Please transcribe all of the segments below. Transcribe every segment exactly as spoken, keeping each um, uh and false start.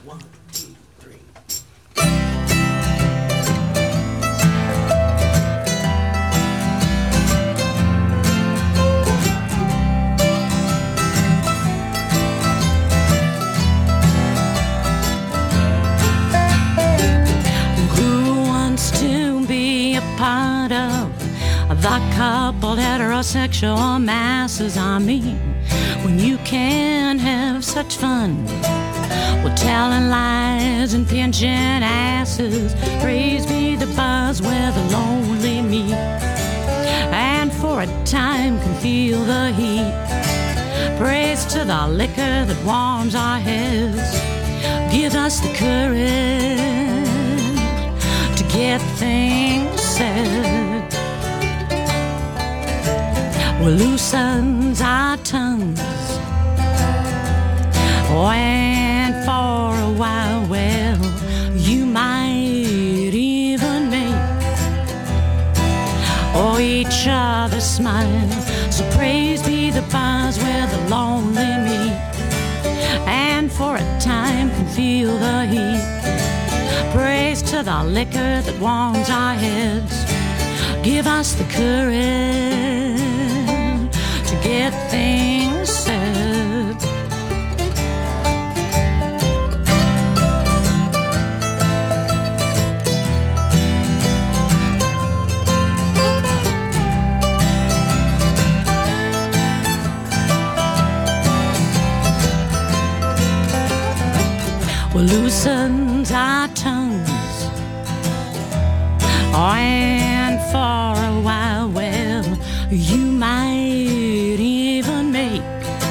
One, two, three. Who wants to be a part of the coupled heterosexual masses? I mean, when you can have such fun, well, telling lies and pinching asses. Praise be the buzz where the lonely meet, and for a time can feel the heat. Praise to the liquor that warms our heads, gives us the courage to get things said. Well, loosens our tongues, and for a while, well, you might even make or each other smile. So praise be the bars where the lonely meet, and for a time can feel the heat. Praise to the liquor that warms our heads, give us the courage to get things said. Well, loosens our tongues, and for a while, well, you might even make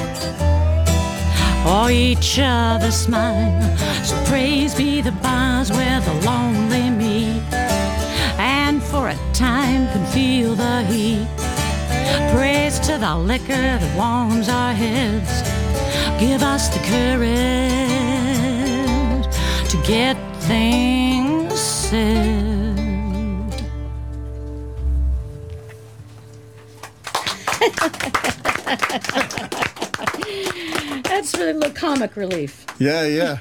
or each other smile. So praise be the bars where the lonely meet, and for a time can feel the heat. Praise to the liquor that warms our heads, give us the courage to get things said. That's really a little comic relief. Yeah, yeah.